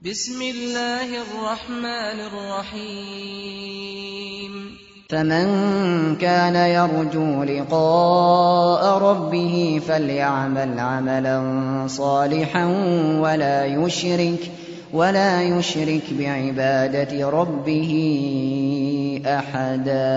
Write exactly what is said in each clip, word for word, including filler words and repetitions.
بسم الله الرحمن الرحيم فمن كان يرجو لقاء ربه فليعمل عملا صالحا ولا يشرك ولا يشرك بعبادة ربه أحدا.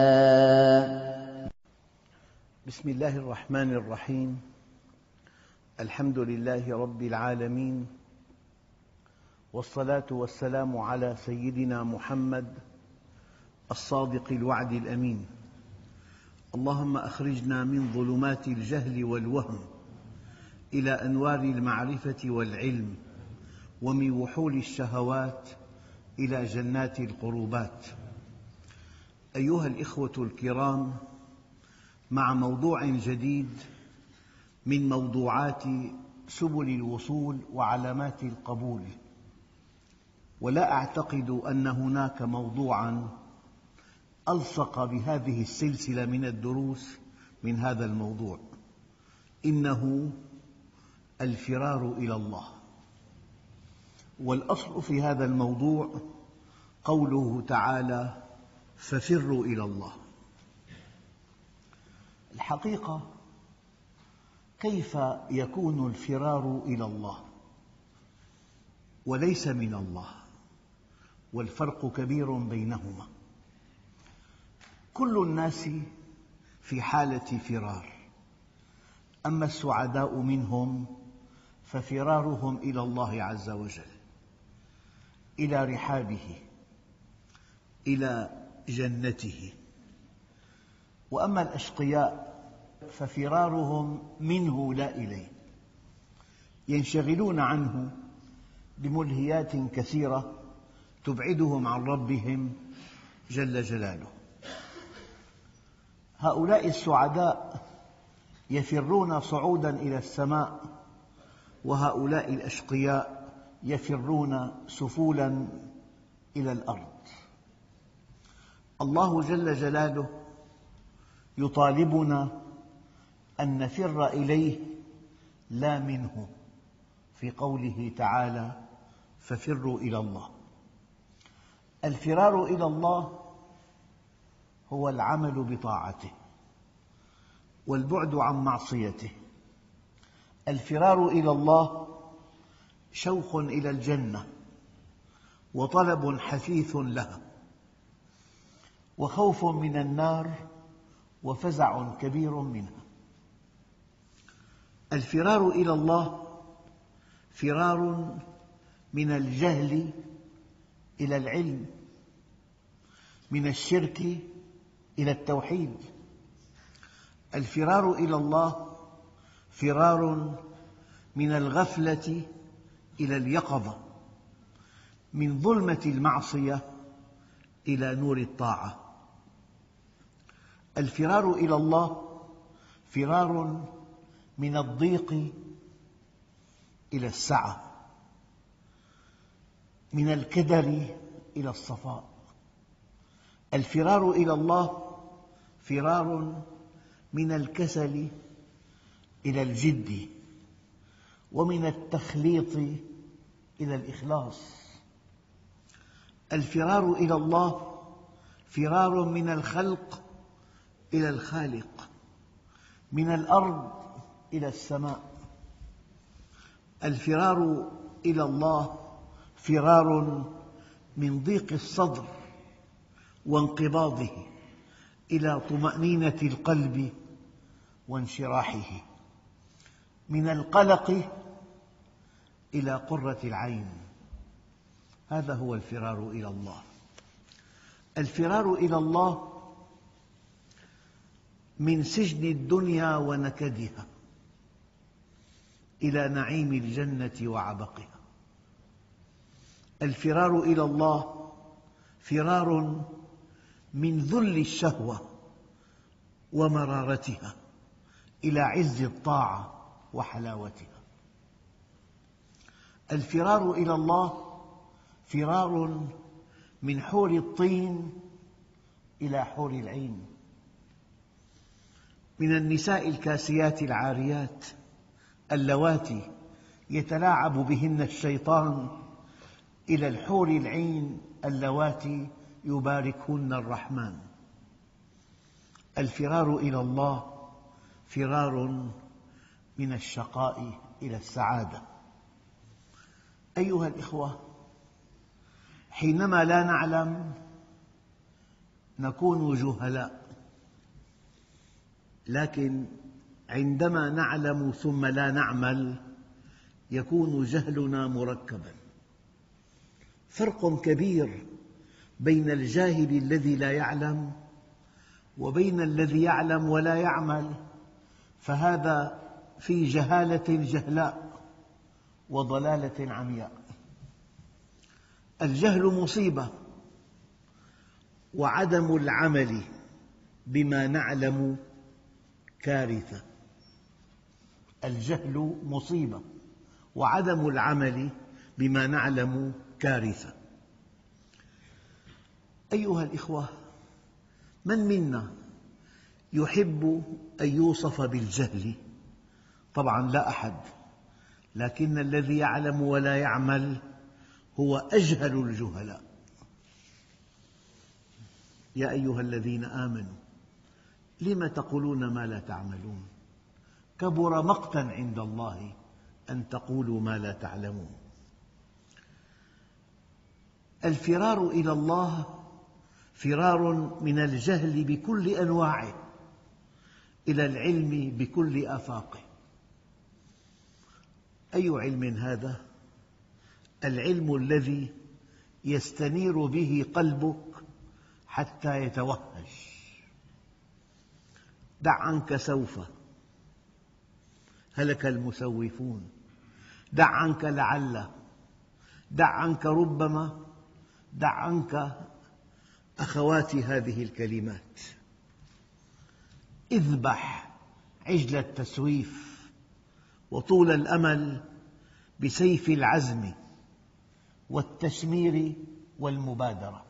بسم الله الرحمن الرحيم. الحمد لله رب العالمين، والصلاة والسلام على سيدنا محمد الصادق الوعد الأمين. اللهم أخرجنا من ظلمات الجهل والوهم إلى أنوار المعرفة والعلم، ومن وحول الشهوات إلى جنات القربات. أيها الإخوة الكرام، مع موضوع جديد من موضوعات سبل الوصول وعلامات القبول، ولا أعتقد أن هناك موضوعاً ألصق بهذه السلسلة من الدروس من هذا الموضوع، إنه الفرار إلى الله. والأصل في هذا الموضوع قوله تعالى: ففروا إلى الله. الحقيقة، كيف يكون الفرار إلى الله وليس من الله؟ والفرق كبير بينهما. كل الناس في حالة فرار، أما السعداء منهم ففرارهم إلى الله عز وجل، إلى رحابه، إلى جنته. وأما الأشقياء ففرارهم منه لا إليه، ينشغلون عنه بملهيات كثيرة تبعدهم عن ربهم جل جلاله. هؤلاء السعداء يفرون صعودا إلى السماء، وهؤلاء الأشقياء يفرون سفولا إلى الأرض. الله جل جلاله يطالبنا أن نفر إليه لا منه، في قوله تعالى: ففروا إلى الله. الفرار إلى الله هو العمل بطاعته والبعد عن معصيته. الفرار إلى الله شوق إلى الجنة وطلب حثيث لها، وخوف من النار وفزع كبير منها. الفرار إلى الله فرار من الجهل إلى العلم، من الشرك إلى التوحيد. الفرار إلى الله فرار من الغفلة إلى اليقظة، من ظلمة المعصية إلى نور الطاعة. الفرار إلى الله فرار من الضيق إلى السعة، من الكدر إلى الصفاء. الفرار إلى الله فرار من الكسل إلى الجد، ومن التخليط إلى الإخلاص. الفرار إلى الله فرار من الخلق إلى الخالق، من الأرض إلى السماء. الفرار إلى الله فرار من ضيق الصدر وانقباضه إلى طمأنينة القلب وانشراحه، من القلق إلى قرة العين. هذا هو الفرار إلى الله. الفرار إلى الله من سجن الدنيا ونكدها إلى نعيم الجنة وعبقها. الفرار إلى الله فرار من ذل الشهوة ومرارتها إلى عز الطاعة وحلاوتها. الفرار إلى الله فرار من حور الطين إلى حور العين، من النساء الكاسيات العاريات اللواتي يتلاعب بهن الشيطان إلى الحور العين اللواتي يباركهن الرحمن. الفرار إلى الله فرار من الشقاء إلى السعادة. أيها الإخوة، حينما لا نعلم نكون جهلاء، لكن عندما نعلم ثم لا نعمل يكون جهلنا مركباً. فرق كبير بين الجاهل الذي لا يعلم وبين الذي يعلم ولا يعمل، فهذا في جهالة جهلاء وضلالة عمياء. الجهل مصيبة، وعدم العمل بما نعلم كارثة. الجهل مصيبة، وعدم العمل بما نعلم كارثة. أيها الإخوة، من منا يحب أن يوصف بالجهل؟ طبعاً لا أحد، لكن الذي يعلم ولا يعمل هو أجهل الجهلاء. يا أيها الذين آمنوا لم تقولون ما لا تعملون كبر مقتاً عند الله أن تقولوا ما لا تعلمون. الفرار إلى الله فرار من الجهل بكل أنواعه إلى العلم بكل آفاقه. أي علم هذا؟ العلم الذي يستنير به قلبك حتى يتوهج. دع عنك سوف، هلك المسوفون. دع عنك لعل، دع عنك ربما، دع عنك أخوات هذه الكلمات. اذبح عجل التسويف وطول الأمل بسيف العزم والتشمير والمبادرة،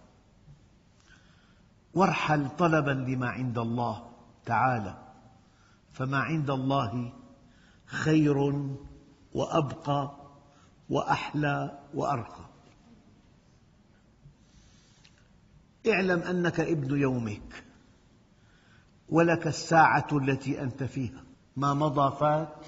وارحل طلباً لما عند الله تعالى، فما عند الله خير وأبقى وأحلى وأرقى. اعلم أنك ابن يومك، ولك الساعة التي أنت فيها. ما مضى فات،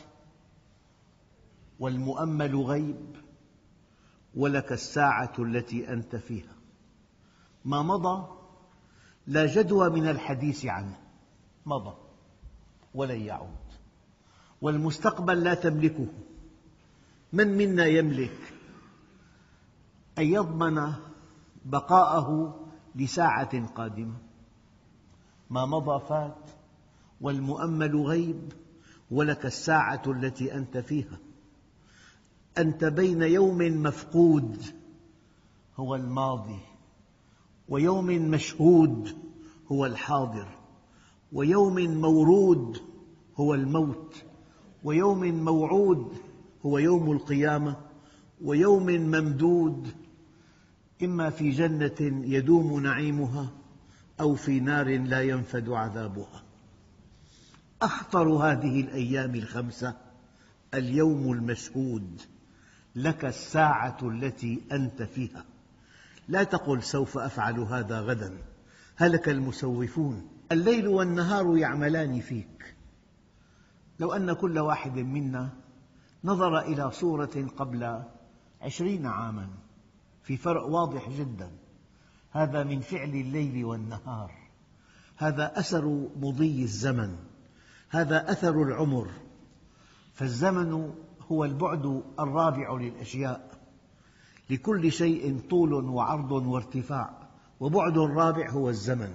والمؤمل غيب، ولك الساعة التي أنت فيها. ما مضى لا جدوى من الحديث عنه، مضى ولن يعود. والمستقبل لا تملكه. من منا يملك أن يضمن بقاءه لساعة قادمة؟ ما مضى فات، والمؤمل غيب، ولك الساعة التي أنت فيها. أنت بين يوم مفقود هو الماضي، ويوم مشهود هو الحاضر، ويوم مورود هو الموت، ويوم موعود هو يوم القيامة، ويوم ممدود إما في جنة يدوم نعيمها أو في نار لا ينفد عذابها. أخطر هذه الأيام الخمسة اليوم المشهود، لك الساعة التي أنت فيها. لا تقل سوف أفعل هذا غداً، هلك المسوفون. الليل والنهار يعملان فيك. لو أن كل واحد منا نظر إلى صورة قبل عشرين عاماً، في فرق واضح جداً. هذا من فعل الليل والنهار، هذا أثر مضي الزمن، هذا أثر العمر. فالزمن هو البعد الرابع للأشياء، لكل شيء طول وعرض وارتفاع، وبعد رابع هو الزمن.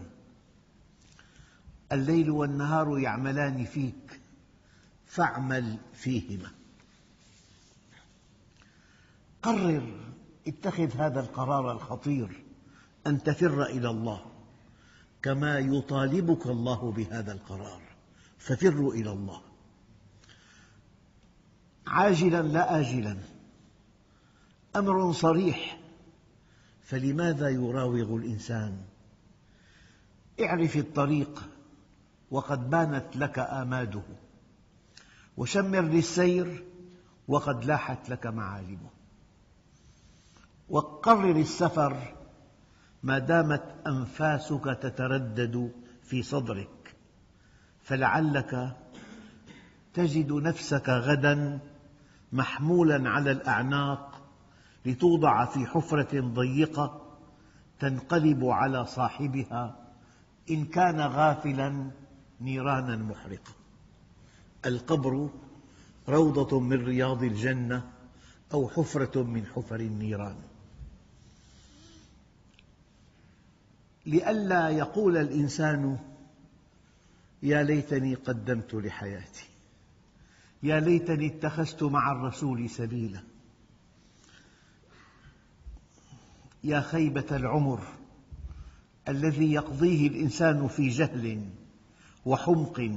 الليل والنهار يعملان فيك فاعمل فيهما. قرر، اتخذ هذا القرار الخطير أن تفر إلى الله كما يطالبك الله بهذا القرار. ففروا إلى الله عاجلاً لا آجلاً، أمر صريح. فلماذا يراوغ الإنسان؟ اعرف الطريق وقد بانت لك آماده، وشمر للسير وقد لاحت لك معالمه. وقرر السفر ما دامت أنفاسك تتردد في صدرك، فلعلك تجد نفسك غدا محمولا على الأعناق لتوضع في حفرة ضيقة تنقلب على صاحبها إن كان غافلا نيرانا محرقة. القبر روضة من رياض الجنة أو حفرة من حفر النيران. لئلا يقول الإنسان يا ليتني قدمت لحياتي، يا ليتني اتخذت مع الرسول سبيلا، يا خيبة العمر الذي يقضيه الإنسان في جهل وحمق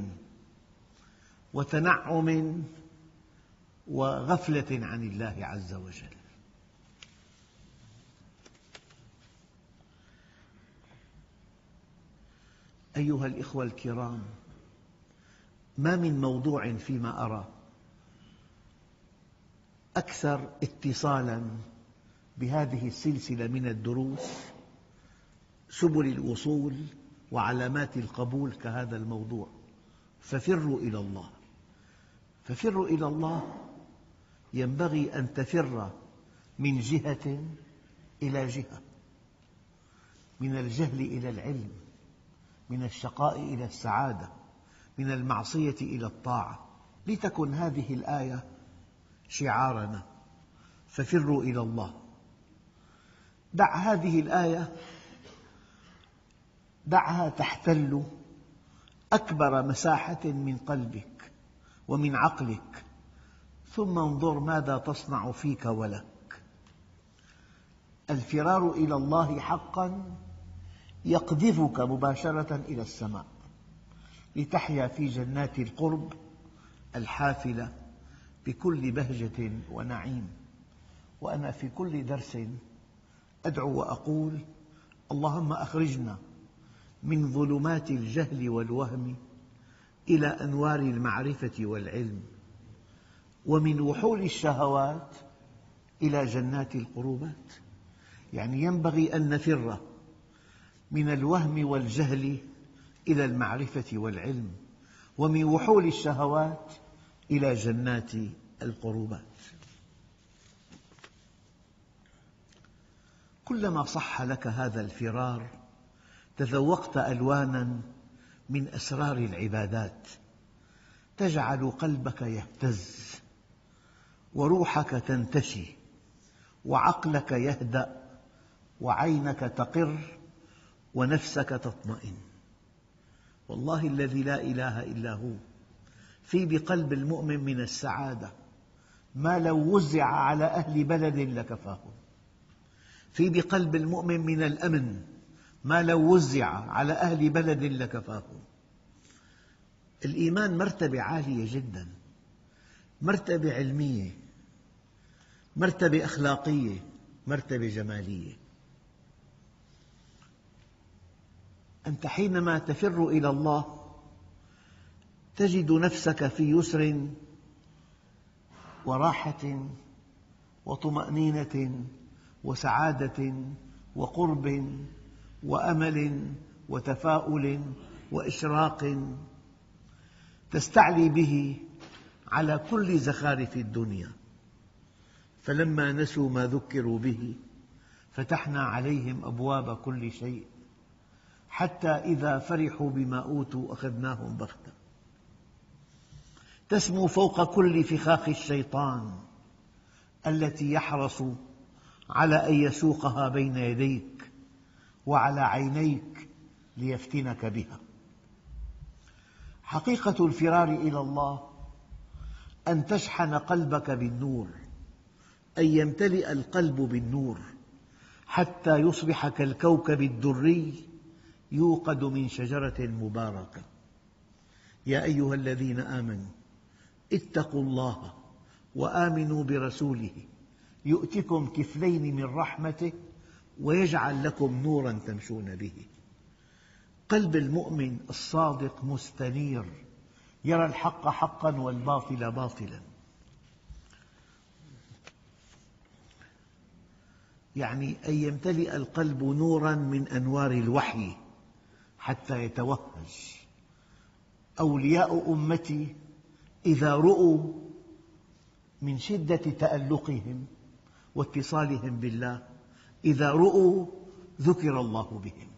وتنعم وغفلة عن الله عز وجل. أيها الإخوة الكرام، ما من موضوع فيما أرى أكثر اتصالاً بهذه السلسلة من الدروس، سبل الوصول وعلامات القبول، كهذا الموضوع. ففروا إلى الله. ففروا إلى الله ينبغي أن تفر من جهة إلى جهة، من الجهل إلى العلم، من الشقاء إلى السعادة، من المعصية إلى الطاعة، لتكن هذه الآية شعارنا: ففروا إلى الله. دع هذه الآية، دعها تحتل أكبر مساحة من قلبك ومن عقلك، ثم انظر ماذا تصنع فيك ولك. الفرار إلى الله حقاً يقذفك مباشرة إلى السماء لتحيا في جنات القرب الحافلة بكل بهجة ونعيم. وأنا في كل درس أدعو وأقول: اللهم أخرجنا من ظلمات الجهل والوهم إلى أنوار المعرفة والعلم، ومن وحول الشهوات إلى جنات القربات. يعني ينبغي أن نفر من الوهم والجهل إلى المعرفة والعلم، ومن وحول الشهوات إلى جنات القربات. كلما صح لك هذا الفرار تذوقت ألواناً من أسرار العبادات تجعل قلبك يهتز وروحك تنتشي وعقلك يهدأ وعينك تقر ونفسك تطمئن. والله الذي لا إله إلا هو، في بقلب المؤمن من السعادة ما لو وزع على أهل بلد لكفاهم، في بقلب المؤمن من الأمن ما لو وزع على أهل بلد لكفاهم. الإيمان مرتبة عالية جداً، مرتبة علمية، مرتبة أخلاقية، مرتبة جمالية. أنت حينما تفر إلى الله تجد نفسك في يسر وراحة وطمأنينة وسعادة وقرب وأمل وتفاؤل وإشراق تستعلي به على كل زخارف الدنيا. فلما نسوا ما ذكروا به فتحنا عليهم أبواب كل شيء حتى إذا فرحوا بما أوتوا أخذناهم بغتة. تسمو فوق كل فخاخ الشيطان التي يحرص على أن يسوقها بين يديك وعلى عينيك ليفتنك بها. حقيقة الفرار إلى الله أن تشحن قلبك بالنور، أن يمتلئ القلب بالنور حتى يصبح كالكوكب الدري يوقد من شجرة مباركة. يا أيها الذين آمنوا اتقوا الله وآمنوا برسوله يؤتكم كفلين من رحمته ويجعل لكم نوراً تمشون به. قلب المؤمن الصادق مستنير، يرى الحق حقاً والباطل باطلاً. يعني أن يمتلئ القلب نوراً من أنوار الوحي حتى يتوهج. أولياء أمتي إذا رؤوا من شدة تألقهم واتصالهم بالله، إذا رؤوا ذكر الله بهم.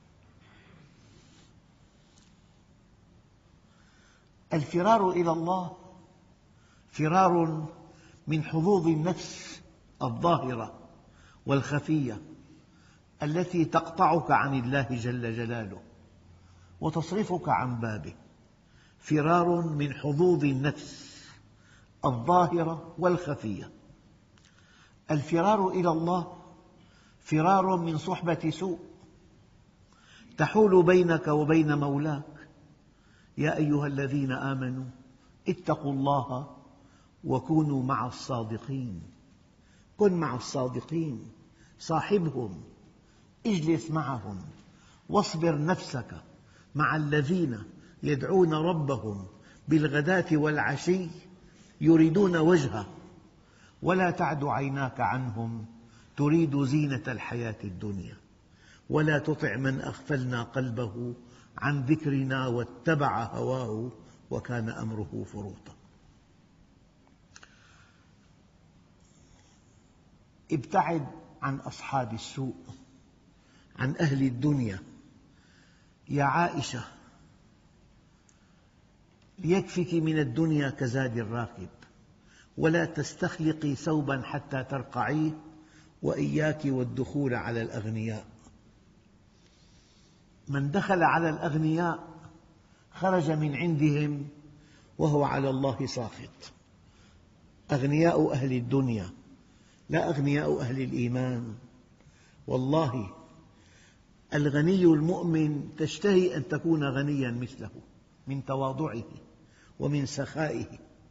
الفرار إلى الله فرار من حظوظ النفس الظاهرة والخفية التي تقطعك عن الله جل جلاله وتصرفك عن بابه، فرار من حظوظ النفس الظاهرة والخفية. الفرار إلى الله فرار من صحبة سوء تحول بينك وبين مولاك. يا أيها الذين آمنوا اتقوا الله وكونوا مع الصادقين. كن مع الصادقين، صاحبهم، اجلس معهم، واصبر نفسك مع الذين يدعون ربهم بالغداة والعشي يريدون وجهه، ولا تعد عيناك عنهم تريد زينة الحياة الدنيا، ولا تطع من أغفلنا قلبه عن ذكرنا واتبع هواه وكان أمره فرطا. ابتعد عن أصحاب السوء، عن أهل الدنيا. يا عائشة، ليكفك من الدنيا كزاد الراكب، ولا تستخلقي ثوبا حتى ترقعيه، وإياك والدخول على الأغنياء. من دخل على الأغنياء خرج من عندهم وهو على الله ساخط. أغنياء أهل الدنيا لا أغنياء أهل الإيمان. والله الغني المؤمن تشتهي أن تكون غنياً مثله من تواضعه ومن سخائه.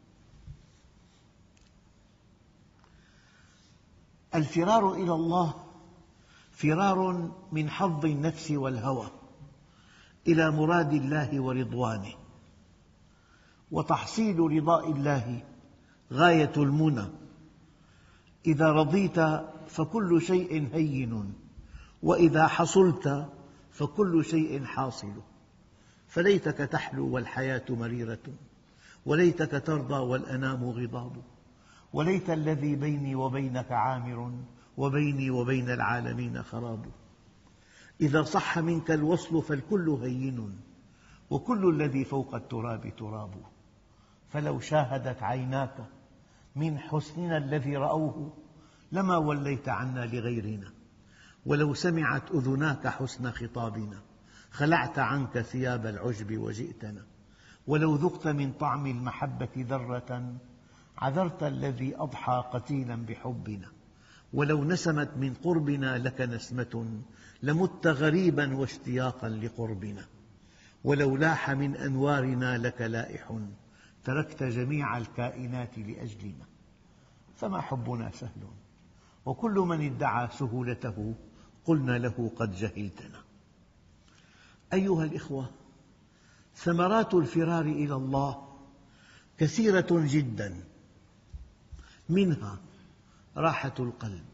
الفرار إلى الله فرار من حظ النفس والهوى إلى مراد الله ورضوانه، وتحصيل رضاء الله غاية المنى. إذا رضيت فكل شيء هين، وإذا حصلت فكل شيء حاصل. فليتك تحلو والحياة مريرة، وليتك ترضى والأنام غضاب، وليت الذي بيني وبينك عامر، وبيني وبين العالمين خراب. إذا صح منك الوصل فالكل هين، وكل الذي فوق التراب تراب. فلو شاهدت عيناك من حسننا الذي رأوه لما وليت عنا لغيرنا، ولو سمعت أذناك حسن خطابنا خلعت عنك ثياب العجب وجئتنا. ولو ذقت من طعم المحبة ذرة عذرت الذي أضحى قتيلا بحبنا. ولو نسمت من قربنا لك نسمة لمت غريبا واشتياقا لقربنا. ولو لاح من أنوارنا لك لائح تركت جميع الكائنات لأجلنا. فما حبنا سهل، وكل من ادعى سهولته قلنا له قد جهلتنا. أيها الإخوة، ثمرات الفرار إلى الله كثيرة جدا، منها راحة القلب.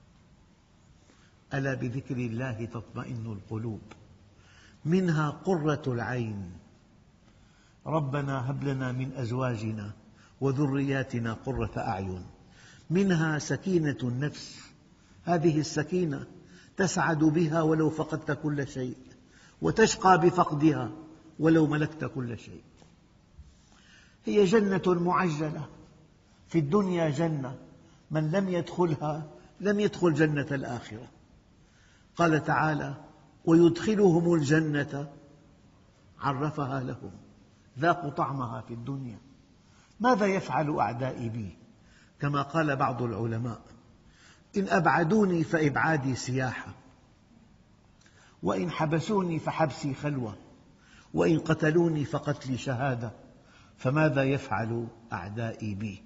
ألا بذكر الله تطمئن القلوب. منها قرة العين. ربنا هب لنا من أزواجنا وذرياتنا قرة أعين. منها سكينة النفس. هذه السكينة تسعد بها ولو فقدت كل شيء، وتشقى بفقدها ولو ملكت كل شيء. هي جنة معجلة. في الدنيا جنة، من لم يدخلها لم يدخل جنة الآخرة. قال تعالى: ويدخلهم الجنة عرفها لهم، ذاقوا طعمها في الدنيا. ماذا يفعل أعدائي بي؟ كما قال بعض العلماء: إن أبعدوني فإبعادي سياحة، وإن حبسوني فحبسي خلوة، وإن قتلوني فقتلي شهادة، فماذا يفعل أعدائي بي؟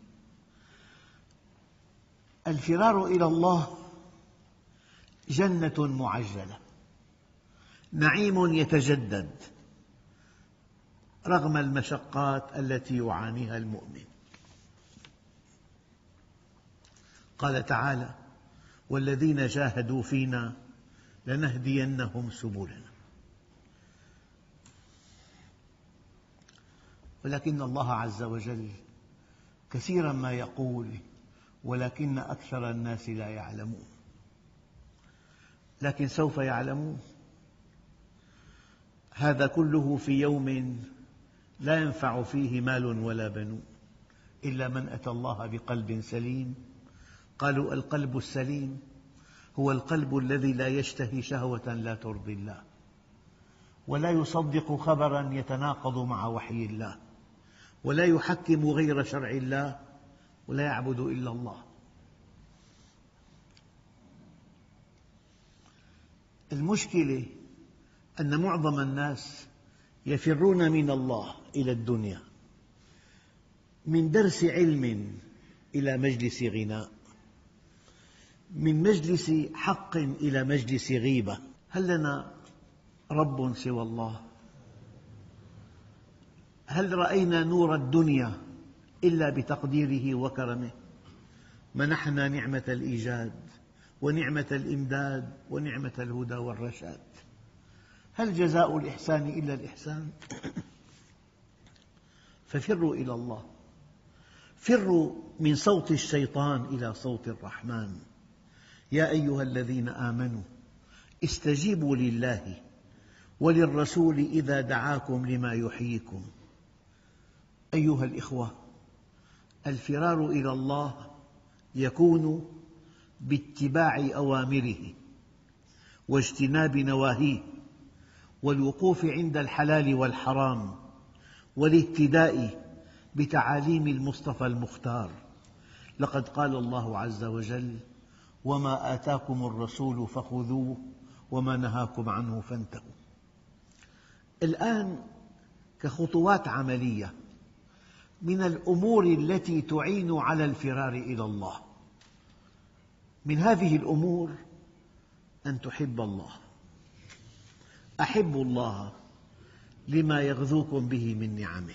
الفرار إلى الله جنة معجلة، نعيم يتجدد رغم المشقات التي يعانيها المؤمن. قال تعالى: والذين جاهدوا فينا لنهدينهم سبلنا. ولكن الله عز وجل كثيرا ما يقول ولكن أكثر الناس لا يعلمون، لكن سوف يعلمون. هذا كله في يوم لا ينفع فيه مال ولا بنون إلا من أتى الله بقلب سليم. قالوا القلب السليم هو القلب الذي لا يشتهي شهوة لا ترضي الله، ولا يصدق خبرا يتناقض مع وحي الله، ولا يحكم غير شرع الله، ولا يعبد إلا الله. المشكلة أن معظم الناس يفرون من الله إلى الدنيا، من درس علم إلى مجلس غناء، من مجلس حق إلى مجلس غيبة. هل لنا رب سوى الله؟ هل رأينا نور الدنيا إلا بتقديره وكرمه؟ منحنا نعمة الإيجاد ونعمة الإمداد ونعمة الهدى والرشاد. هل جزاء الإحسان إلا الإحسان؟ ففروا إلى الله، فروا من صوت الشيطان إلى صوت الرحمن. يا أيها الذين آمنوا استجيبوا لله وللرسول إذا دعاكم لما يحييكم. أيها الإخوة، الفرار إلى الله يكون باتباع أوامره واجتناب نواهيه، والوقوف عند الحلال والحرام، والاهتداء بتعاليم المصطفى المختار. لقد قال الله عز وجل: وما آتاكم الرسول فخذوه وما نهاكم عنه فانتهوا. الآن كخطوات عملية من الأمور التي تعين على الفرار إلى الله، من هذه الأمور أن تحب الله. أحبوا الله لما يغذوكم به من نعمه.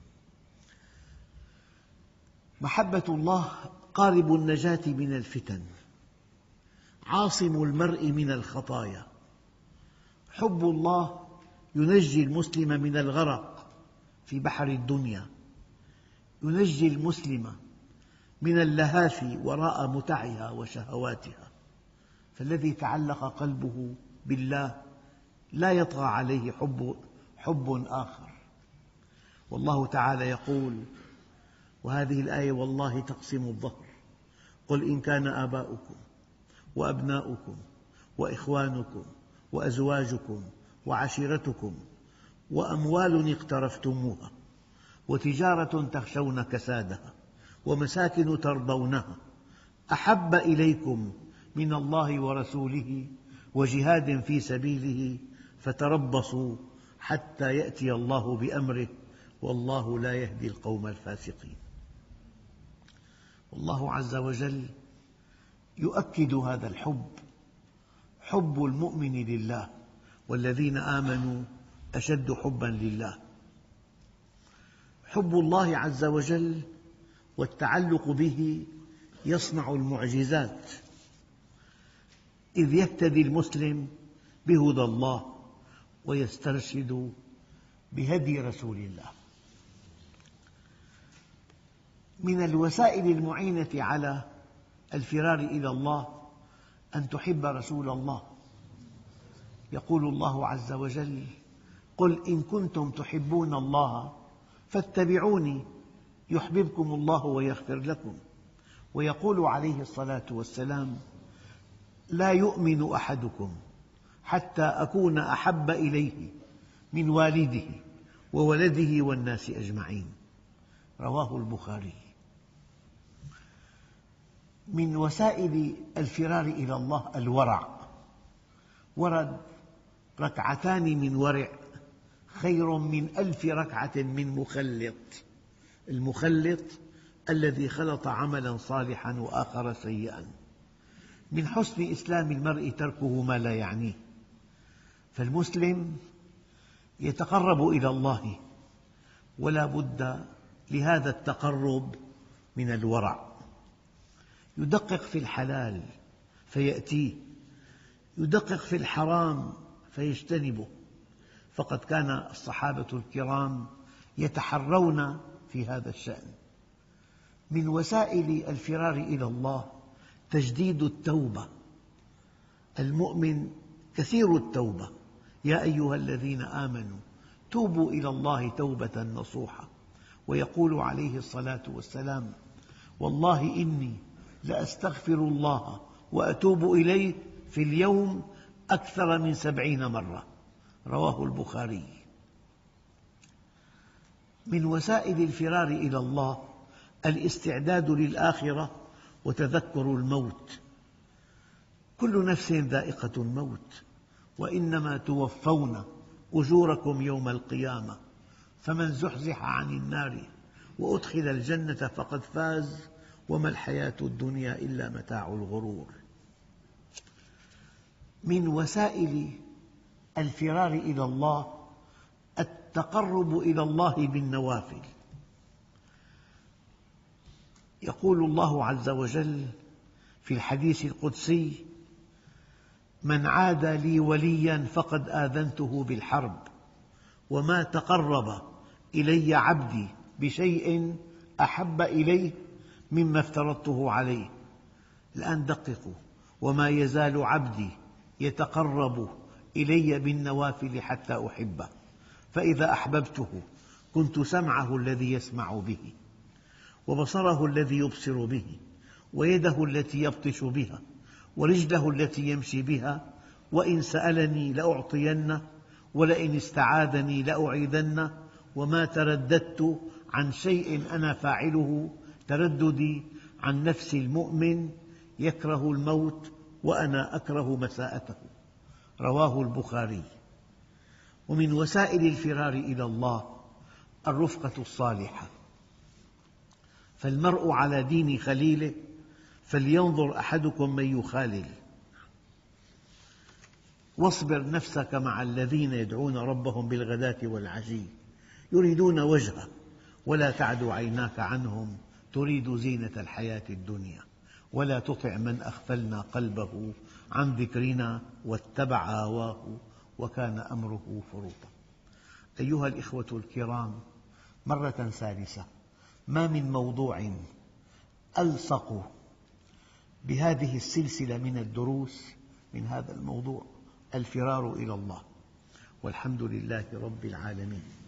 محبة الله قارب النجاة من الفتن، عاصم المرء من الخطايا. حب الله ينجي المسلم من الغرق في بحر الدنيا، ينجي المسلم من اللهاف وراء متعها وشهواتها. فالذي تعلق قلبه بالله لا يطغى عليه حب, حب آخر. والله تعالى يقول، وهذه الآية والله تقسم الظهر: قل إن كان آباؤكم وأبناؤكم وإخوانكم وأزواجكم وعشيرتكم وأموال اقترفتموها وتجارة تخشون كسادها ومساكن ترضونها أحب إليكم من الله ورسوله وجهاد في سبيله فتربصوا حتى يأتي الله بأمره والله لا يهدي القوم الفاسقين. والله عز وجل يؤكد هذا الحب، حب المؤمن لله، والذين آمنوا أشد حبا لله. حب الله عز وجل والتعلق به يصنع المعجزات، إذ يهتدي المسلم بهدى الله ويسترشد بهدي رسول الله. من الوسائل المعينة على الفرار إلى الله أن تحب رسول الله. يقول الله عز وجل: قل إن كنتم تحبون الله فاتبعوني يحببكم الله ويغفر لكم. ويقول عليه الصلاة والسلام: لا يؤمن أحدكم حتى أكون أحب إليه من والده وولده والناس أجمعين. رواه البخاري. من وسائل الفرار إلى الله الورع. ورد: ركعتان من ورع خير من ألف ركعة من مخلط. المخلط الذي خلط عملا صالحا وآخر سيئا. من حسن إسلام المرء تركه ما لا يعنيه. فالمسلم يتقرب إلى الله، ولا بد لهذا التقرب من الورع. يدقق في الحلال فيأتيه، يدقق في الحرام فيجتنبه. فقد كان الصحابة الكرام يتحرون في هذا الشأن. من وسائل الفرار إلى الله تجديد التوبة. المؤمن كثير التوبة. يا أيها الذين آمنوا توبوا إلى الله توبة نصوحا. ويقول عليه الصلاة والسلام: والله إني لأستغفر الله وأتوب إليه في اليوم أكثر من سبعين مرة. رواه البخاري. من وسائل الفرار إلى الله الاستعداد للآخرة وتذكر الموت. كل نفس ذائقة الموت، وإنما توفون أجوركم يوم القيامة، فمن زحزح عن النار وأدخل الجنة فقد فاز، وما الحياة الدنيا إلا متاع الغرور. من وسائل الفرار إلى الله التقرب إلى الله بالنوافل. يقول الله عز وجل في الحديث القدسي: من عاد لي وليا فقد آذنته بالحرب، وما تقرب إلي عبدي بشيء أحب إليه مما افترضته عليه. الآن دققوا: وما يزال عبدي يتقرب إلي بالنوافل حتى أحبه، فإذا أحببته كنت سمعه الذي يسمع به، وبصره الذي يبصر به، ويده التي يبطش بها، ورجله التي يمشي بها، وإن سألني لأعطينه، ولئن استعاذني لأعيذنه، وما ترددت عن شيء أنا فاعله ترددي عن نفس المؤمن يكره الموت وأنا أكره مساءته. رواه البخاري. ومن وسائل الفرار إلى الله الرفقة الصالحة. فالمرء على دين خليله فلينظر أحدكم من يخالل. واصبر نفسك مع الذين يدعون ربهم بالغداة والعشي يريدون وجهه ولا تعد عيناك عنهم تريد زينة الحياة الدنيا ولا تطع من أغفلنا قلبه عن ذكرنا واتبع هواه وكان أمره فرطا. أيها الإخوة الكرام، مرة ثالثة، ما من موضوع ألصق بهذه السلسلة من الدروس من هذا الموضوع: الفرار إلى الله. والحمد لله رب العالمين.